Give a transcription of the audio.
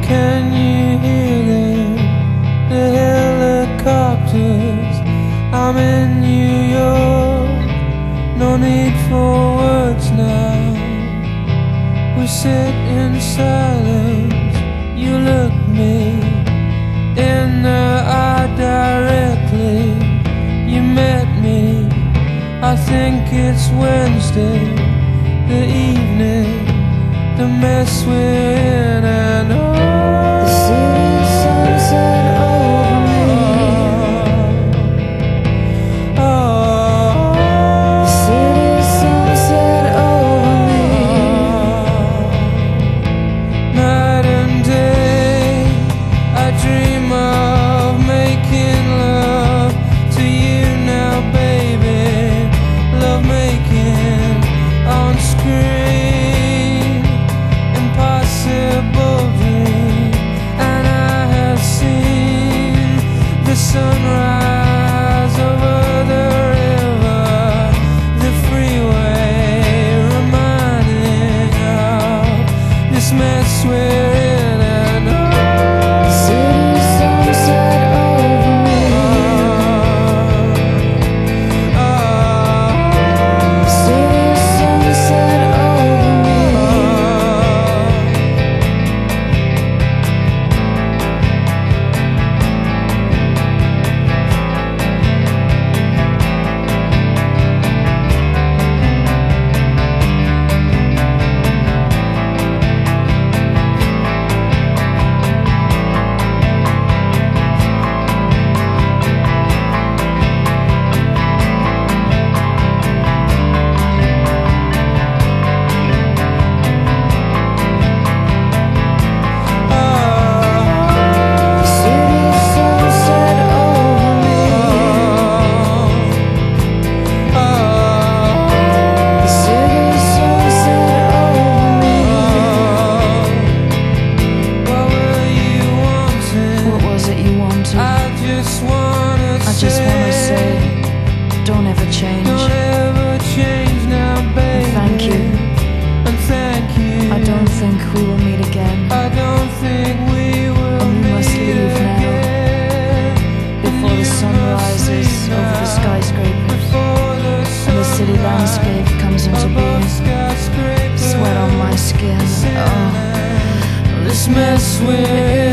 Can you hear them? The helicopters. I'm in New York. No need for words now. We sit in silence. You look me in the eye directly. You met me. I think it's Wednesday, the evening, the mess we're in, and oh, the city sunset over me. Oh, the city sunset over me. Night and day, I dream of making love to you now, baby. Love making on screen, impossible dream. And I have seen the sunrise over the river, the freeway, reminding of this mess we're in, and oh, The city sunset over me. The city sunset over me. The city sunset over me. The city sunset over me. What were you wanting? What was it you wanted? I just wanna say, don't ever change. don't ever change now, baby. Thank you. And thank you. I don't think we will meet again. I don't think we will And we must meet leave now, again. before And the you sun must rises leave over the now, skyscrapers before the and the city sunrise landscape comes into above being. skyscrapers. Sweat on my skin. Oh, This mess we're